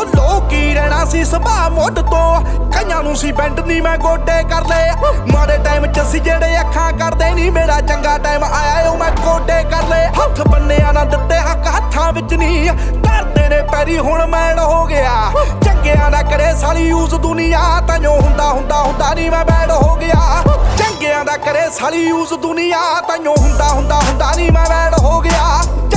ਉਹ ਲੋਕੀ ਰਹਿਣਾ ਸੀ ਸੁਭਾ ਮੁੱਢ ਤੋਂ ਕਈਆਂ ਨੂੰ ਸੀ ਬੈਂਡ ਨੀ ਮੈਂ ਗੋਡੇ ਕਰ ਲਏ ਮਾੜੇ ਟਾਈਮ ਚ ਸੀ ਜਿਹੜੇ ਅੱਖਾਂ ਕਰਦੇ ਨੀ ਮੇਰਾ ਚੰਗਾ ਟਾਈਮ ਆਇਆ ਉਹ ਮੈਂ ਗੋਡੇ ਕਰ ਲਏ ਹੱਥ ਬੰਨਿਆ ਨਾ ਦਿੱਤੇ ਹੱਕ ਹੱਥਾਂ ਵਿੱਚ ਨੀ ਧਰਦੇ ਨੇ ਪੈਰੀ ਹੁਣ ਮੈੜ ਹੋ ਗਿਆ ਚੰਗਿਆਂ ਨਾ ਕਰੇ ਸਾਲੀ ਯੂਜ਼ ਦੁਨੀਆ ਤਾਂਯੋ ਹੁੰਦਾ ਨੀ ਮੈਂ ਬੈਡ ਹੋ ਗਿਆ ਚੰਗਿਆਂ ਦਾ ਕਰੇ ਸਾਲੀ ਯੂਜ਼ ਦੁਨੀਆ ਤਾਂਯੋ ਹੁੰਦਾ ਨੀ ਮੈਂ ਬੈਡ ਹੋ ਗਿਆ